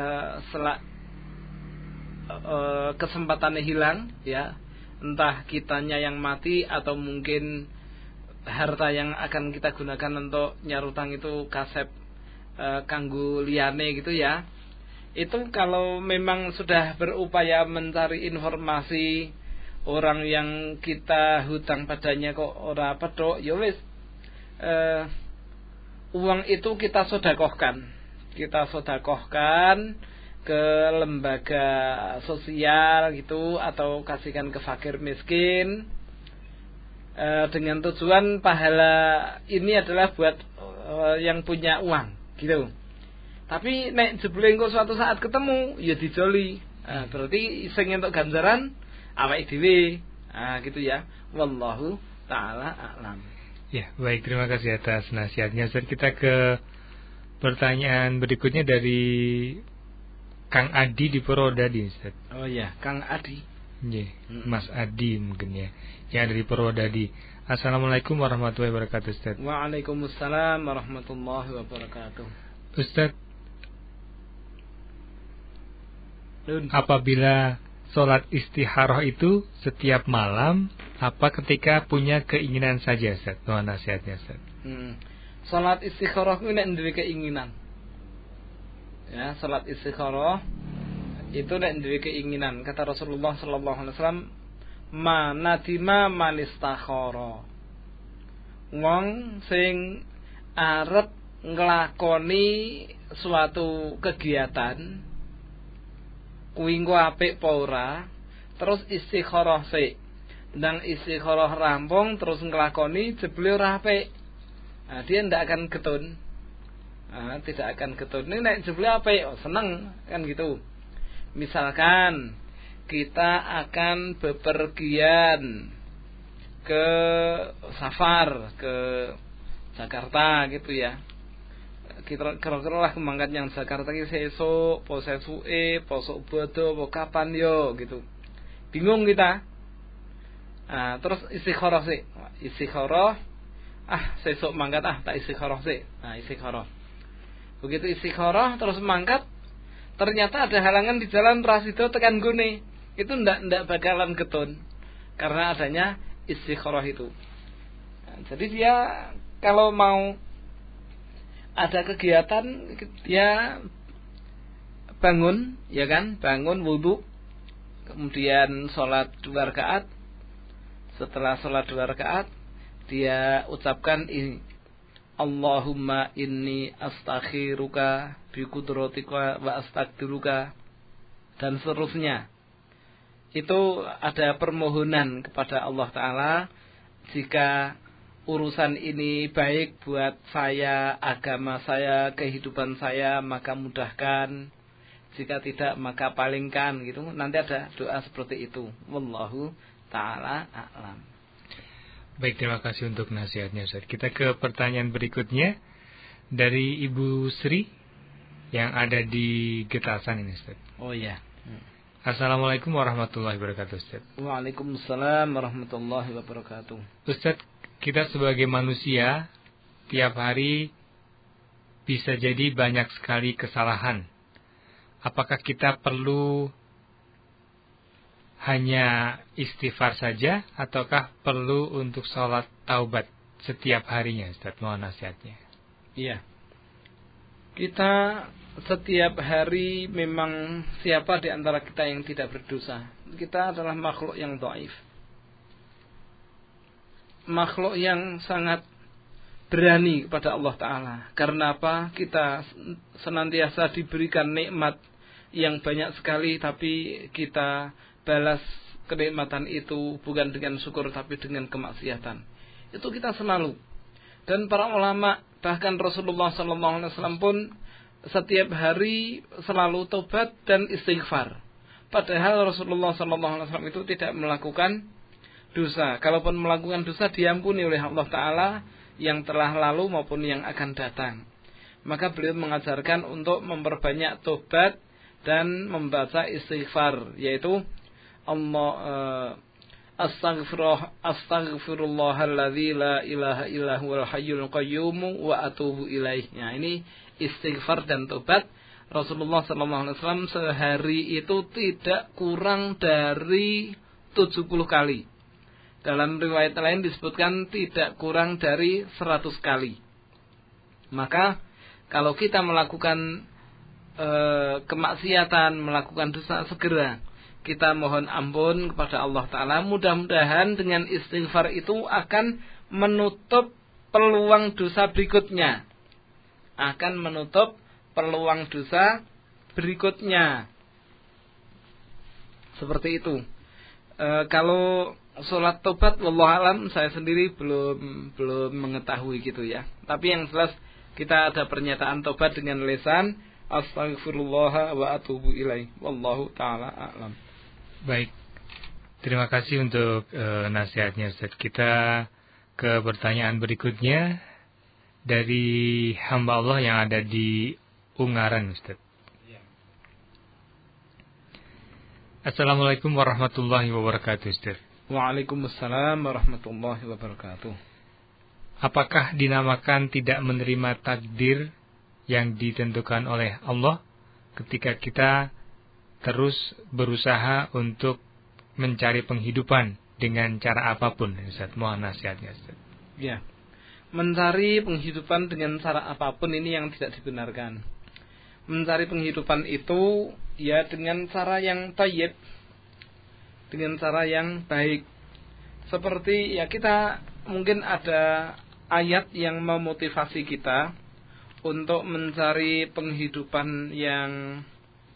kesempatannya hilang ya, entah kitanya yang mati atau mungkin harta yang akan kita gunakan untuk nyarutang itu kasep kanggo liyane gitu ya. Itu kalau memang sudah berupaya mencari informasi orang yang kita hutang padanya kok ora pedok, ya wis uang itu kita sedekahkan. Kita sedekahkan ke lembaga sosial gitu, atau kasihkan ke fakir miskin, dengan tujuan pahala ini adalah buat yang punya uang gitu. Tapi nek jebule engko suatu saat ketemu ya dijoli, berarti sing entuk ganjaran awake dhewe, gitu ya. Wallahu taala a'lam. Ya, baik, terima kasih atas nasihatnya. Ustaz, kita ke pertanyaan berikutnya dari Kang Adi di Purwodadi, Ustaz. Oh ya, Kang Adi. Iya, Mas Adi mungkin ya. Yang ada di Purwodadi. Assalamualaikum warahmatullahi wabarakatuh, Ustaz. Waalaikumsalam warahmatullahi wabarakatuh. Ustaz, apabila sholat istikharah itu setiap malam, apa ketika punya keinginan saja, Ustaz? Mohon nasihatnya, Ustaz. Sholat istikharah itu nek duwe keinginan. Ya, sholat istikharah itu nek duwe keinginan. Kata Rasulullah sallallahu alaihi wasallam, "Manadima manistakhara." Wong sing arep nglakoni suatu kegiatan kuwi engko apik apa ora, terus istikharah sik. Ndang istikharah rampung terus nglakoni jebule ora apik. Dia tidak akan getun. Tidak akan getun. Ini nek jebule apik, seneng kan gitu. Misalkan kita akan bepergian ke safar ke Jakarta gitu ya. Kira-kira lah mangkat yang Jakarta ki sesuk, po sesuke, po sok bodo, po kapan yo gitu. Bingung kita. Terus istikharah sih. Istikharah, sesuk mangkat tak istikharah sih. Istikharah. Begitu istikharah terus mangkat, ternyata ada halangan di jalan rasido tekan gune. Itu ndak bakalan getun karena adanya istikharah itu. Jadi dia kalau mau ada kegiatan dia bangun, ya kan? Bangun wudu, kemudian sholat 2 rakaat. Setelah sholat 2 rakaat, dia ucapkan ini, Allahumma inni astakhiruka bi qudratika wa astaqdiruka, dan seterusnya. Itu ada permohonan kepada Allah Ta'ala, jika urusan ini baik buat saya, agama saya, kehidupan saya, maka mudahkan. Jika tidak, maka palingkan gitu. Nanti ada doa seperti itu. Wallahu ta'ala a'lam. Baik, terima kasih untuk nasihatnya, Ustaz. Kita ke pertanyaan berikutnya dari Ibu Sri yang ada di Getasan ini, Ustaz. Oh iya. Assalamualaikum warahmatullahi wabarakatuh, Ustaz. Waalaikumsalam warahmatullahi wabarakatuh. Ustaz, kita sebagai manusia tiap hari bisa jadi banyak sekali kesalahan. Apakah kita perlu hanya istighfar saja, ataukah perlu untuk sholat taubat setiap harinya, Ustaz? Mohon nasihatnya. Iya. Kita setiap hari memang, siapa di antara kita yang tidak berdosa? Kita adalah makhluk yang dhaif. Makhluk yang sangat berani kepada Allah Ta'ala. Karena apa? Kita senantiasa diberikan nikmat yang banyak sekali, tapi kita balas kenikmatan itu bukan dengan syukur, tapi dengan kemaksiatan. Itu kita selalu. Dan para ulama, bahkan Rasulullah SAW pun setiap hari selalu tobat dan istighfar. Padahal Rasulullah SAW itu tidak melakukan dosa. Kalaupun melakukan dosa, diampuni oleh Allah Ta'ala yang telah lalu maupun yang akan datang. Maka beliau mengajarkan untuk memperbanyak tobat dan membaca istighfar, yaitu Astaghfirullahalladzi la ilaha illa huwal hayyul qayyum wa atubu ilaih. Nah, ini istighfar dan tobat. Rasulullah SAW sehari itu tidak kurang dari 70 kali. Dalam riwayat lain disebutkan tidak kurang dari 100 kali. Maka kalau kita melakukan kemaksiatan, melakukan dosa, segera kita mohon ampun kepada Allah Ta'ala. Mudah-mudahan dengan istighfar itu akan menutup peluang dosa berikutnya. Akan menutup peluang dosa berikutnya. Seperti itu. Kalau sholat tobat, wallahu alam, saya sendiri belum mengetahui gitu ya. Tapi yang jelas kita ada pernyataan tobat dengan lisan, astaghfirullah wa atubu ilaih. Wallahu ta'ala a'lam. Baik. Terima kasih untuk nasihatnya, Ustaz. Kita ke pertanyaan berikutnya dari hamba Allah yang ada di Ungaran, Ustaz. Assalamualaikum warahmatullahi wabarakatuh, Ustaz. Waalaikumsalam warahmatullahi wabarakatuh. Apakah dinamakan tidak menerima takdir yang ditentukan oleh Allah ketika kita terus berusaha untuk mencari penghidupan dengan cara apapun, Ustaz? Mohon nasihatnya, Ustaz. Ya. Mencari penghidupan dengan cara apapun ini yang tidak dibenarkan. Mencari penghidupan itu ya dengan cara yang thayyib, dengan cara yang baik. Seperti ya kita mungkin ada ayat yang memotivasi kita untuk mencari penghidupan yang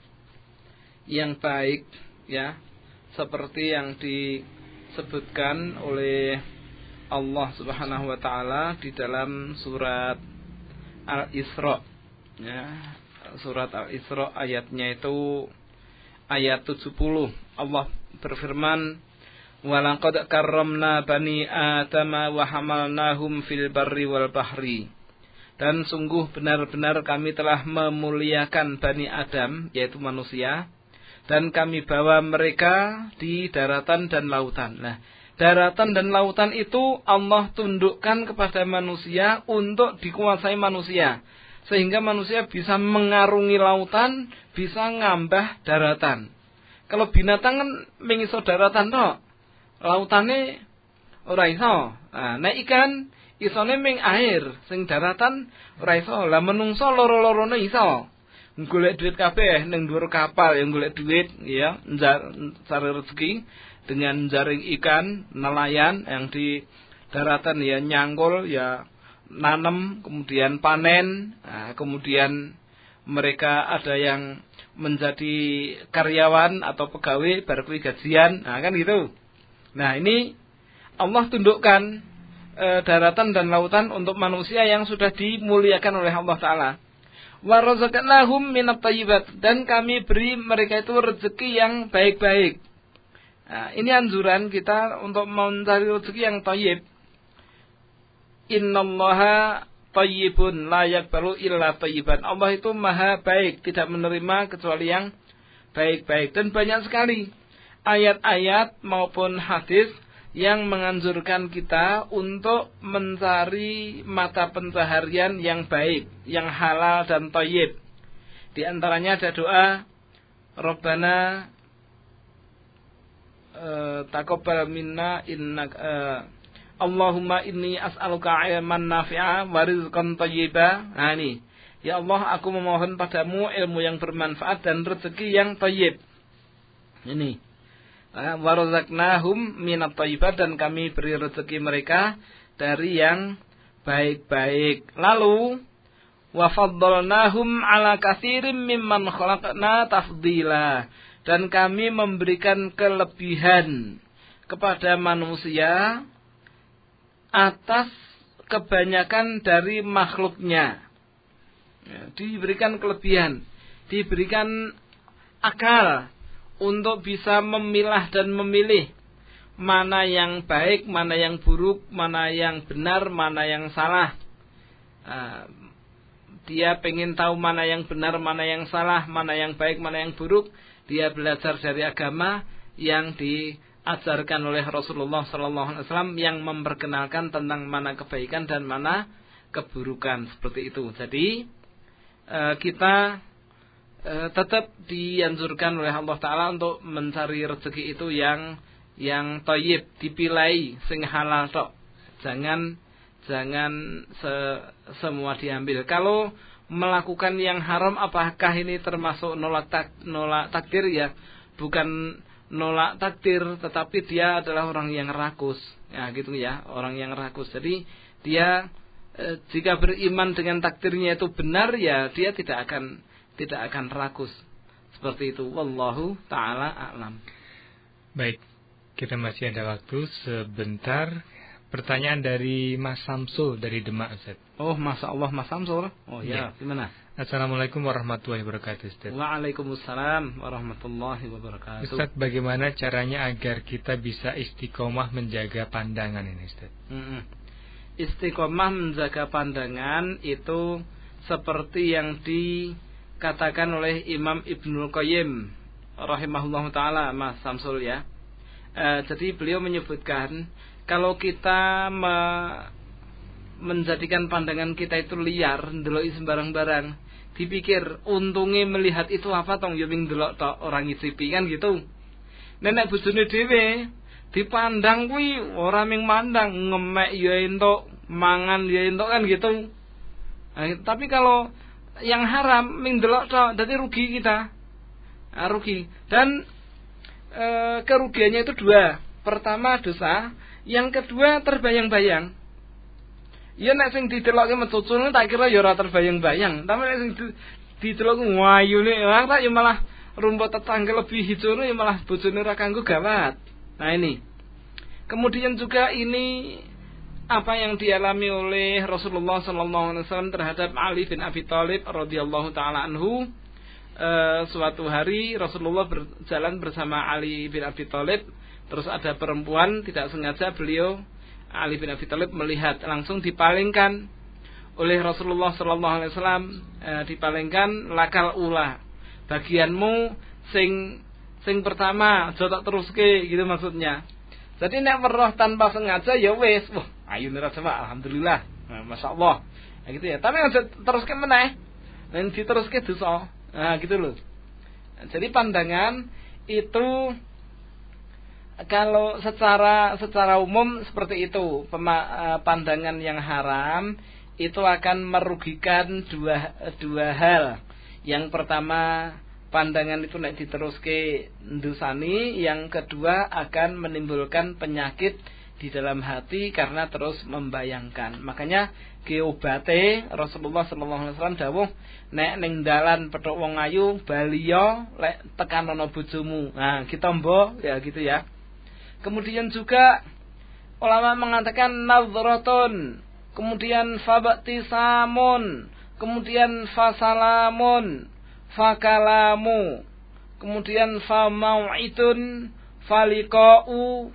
baik ya, seperti yang disebutkan oleh Allah Subhanahu wa taala di dalam surat Al-Isra ya. Surat Al-Isra ayatnya itu ayat 70. Allah berfirman, "Walaqad karramna bani Adama wa hamalnahum fil barri wal bahri." Dan sungguh benar-benar kami telah memuliakan Bani Adam, yaitu manusia, dan kami bawa mereka di daratan dan lautan. Nah, daratan dan lautan itu Allah tundukkan kepada manusia untuk dikuasai manusia. Sehingga manusia bisa mengarungi lautan, bisa ngambah daratan. Kalau binatang kan mengiso daratan tok. Lautane ora iso. Nah, ikan isone ming air, sing daratan ora iso. Lah menungso loro-lorone iso. Golek duit kabeh ning dhuwur kapal yang golek duit ya, cari rezeki dengan jaring ikan, nelayan yang di daratan ya nyangkul ya, nanam, kemudian panen, kemudian mereka ada yang menjadi karyawan atau pegawai baru gajian, kan gitu. Nah ini Allah tundukkan daratan dan lautan untuk manusia yang sudah dimuliakan oleh Allah Ta'ala. Wa razaqnahum minat thayyibat, dan kami beri mereka itu rezeki yang baik-baik. Nah, ini anjuran kita untuk mencari rezeki yang thayyib. Innallaha thayyibun la yaqbalu illa thayyiban. Allah itu maha baik, tidak menerima kecuali yang baik-baik. Dan banyak sekali ayat-ayat maupun hadis yang menganjurkan kita untuk mencari mata pencaharian yang baik, yang halal dan thayyib. Di antaranya ada doa Rabbana taqabbal minna innaka Allahumma inni as'aluka ilman nafi'a wa rizqan thayyiba. Nah ini, ya Allah, aku memohon padamu ilmu yang bermanfaat dan rezeki yang thayyib. Ini. Wa razaqnahum minat thayyibat, dan kami beri rezeki mereka dari yang baik-baik. Lalu wa faddalnahum ala katsirin mimman khalaqna tafdila, dan kami memberikan kelebihan kepada manusia atas kebanyakan dari makhluknya. Ya, diberikan kelebihan, diberikan akal untuk bisa memilah dan memilih mana yang baik, mana yang buruk, mana yang benar, mana yang salah. Dia pengen tahu mana yang benar, mana yang salah, mana yang baik, mana yang buruk. Dia belajar dari agama yang diajarkan oleh Rasulullah SAW yang memperkenalkan tentang mana kebaikan dan mana keburukan, seperti itu. Jadi kita tetap dianjurkan oleh Allah Ta'ala untuk mencari rezeki itu yang thayyib, dipilai sing halal tok. Jangan semua diambil. Kalau melakukan yang haram, apakah ini termasuk nolak takdir? Ya, bukan nolak takdir, tetapi dia adalah orang yang rakus. Ya, gitu ya, orang yang rakus. Jadi dia jika beriman dengan takdirnya itu benar, ya dia tidak akan rakus. Seperti itu. Wallahu taala a'lam. Baik, kita masih ada waktu sebentar. Pertanyaan dari Mas Samsul dari Demak, Ustaz. Oh, Masya Allah, Mas Samsul. Oh ya, gimana? Assalamualaikum warahmatullahi wabarakatuh, Ustaz. Waalaikumsalam warahmatullahi wabarakatuh. Ustaz, bagaimana caranya agar kita bisa istiqomah menjaga pandangan ini, Ustaz? Istiqomah menjaga pandangan itu seperti yang dikatakan oleh Imam Ibnul Qayyim rahimahullah ta'ala, Mas Samsul ya. Jadi beliau menyebutkan, kalau kita menjadikan pandangan kita itu liar, ndeloki sembarang-barang, dipikir untungnya melihat itu apa tong, yo ming ndelok tok orang ngicipi kan gitu. Nenek bojone dhewe dipandang kuwi ora ming mandang, ngemek yo entuk, mangan yo entuk kan gitu. Nah, tapi kalau yang haram ming ndelok tok, dadi rugi kita. Rugi. Dan kerugiannya itu dua. Pertama dosa, yang kedua terbayang-bayang. Ya nek sing didelokke mecucune tak kira ya ora terbayang-bayang, tapi nek sing didelok wayune ora ya malah rumput tetangga lebih hijau ya malah bojone ora kanggo gawat. Nah ini. Kemudian juga ini apa yang dialami oleh Rasulullah sallallahu alaihi wasallam terhadap Ali bin Abi Thalib radhiyallahu taala anhu. Suatu hari Rasulullah berjalan bersama Ali bin Abi Thalib, terus ada perempuan, tidak sengaja beliau Ali bin Abi Thalib melihat, langsung dipalingkan oleh Rasulullah sallallahu alaihi wasallam, dipalingkan, lakal ula, bagianmu sing pertama aja tak teruske gitu maksudnya. Jadi nek weruh tanpa sengaja ya wis, wah ayo nira coba alhamdulillah, nah, masyaallah. Ya gitu ya. Tapi aja teruske meneh. Dan diteruske dosa. Nah, gitu loh. Jadi pandangan itu kalau secara umum seperti itu, pandangan yang haram itu akan merugikan dua hal. Yang pertama, pandangan itu nek diteruske ndusani, yang kedua akan menimbulkan penyakit di dalam hati karena terus membayangkan. Makanya geobate Rasulullah sallallahu alaihi wasallam dawuh, nek ning dalan petuk wong ayu baliya lek tekanono bojomu. Nah, kita mbok ya gitu ya. Kemudian juga ulama mengatakan nazratun, kemudian fabtisamun, kemudian fasalamun, fakalamu, kemudian famau'idun, faliqa'u.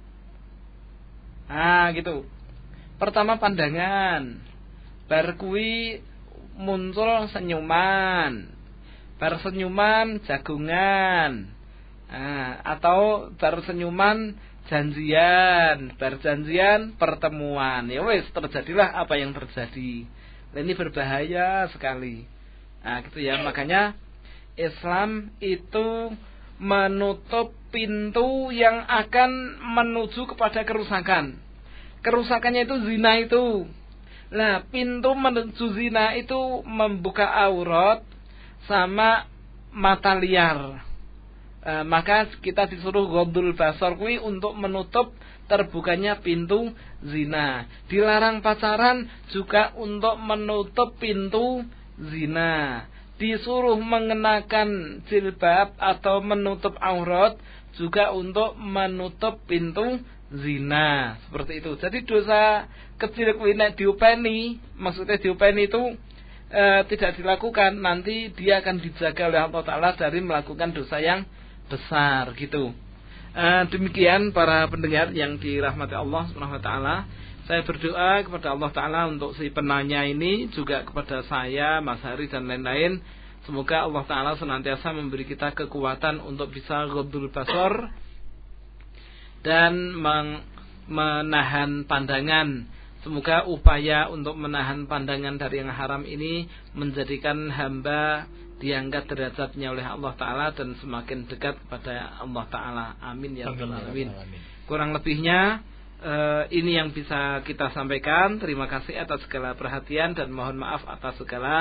Nah, gitu. Pertama pandangan, bar kuwi muncul senyuman, bar senyuman jagungan, atau bar senyuman janjian, bar janjian pertemuan. Ya wis, terjadilah apa yang terjadi. Nah, ini berbahaya sekali. Nah, gitu ya. Makanya Islam itu menutup pintu yang akan menuju kepada kerusakan. Kerusakannya itu zina itu. Nah, pintu menuju zina itu membuka aurat sama mata liar. Maka kita disuruh ghaddul basar kuwi untuk menutup terbukanya pintu zina. Dilarang pacaran juga untuk menutup pintu zina. Disuruh mengenakan jilbab atau menutup aurat juga untuk menutup pintu zina. Seperti itu. Jadi dosa kecil kuwi nek diopeni, maksudnya diopeni itu tidak dilakukan, nanti dia akan dijaga oleh Allah Ta'ala dari melakukan dosa yang besar gitu. Demikian para pendengar yang dirahmati Allah Subhanahu wa taala. Saya berdoa kepada Allah Ta'ala untuk si penanya ini, juga kepada saya, Mas Hari dan lain-lain. Semoga Allah Ta'ala senantiasa memberi kita kekuatan untuk bisa ghaddul basar dan menahan pandangan. Semoga upaya untuk menahan pandangan dari yang haram ini menjadikan hamba diangkat derajatnya oleh Allah Ta'ala dan semakin dekat kepada Allah Ta'ala. Amin ya rabbal alamin. Kurang lebihnya ini yang bisa kita sampaikan. Terima kasih atas segala perhatian dan mohon maaf atas segala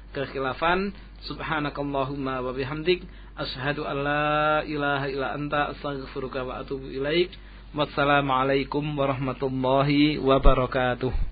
kekhilafan. Subhanakallahumma wa bihamdik asyhadu an la ilaha illa anta astaghfiruka wa atubu ilaik. Wassalamualaikum warahmatullahi wabarakatuh.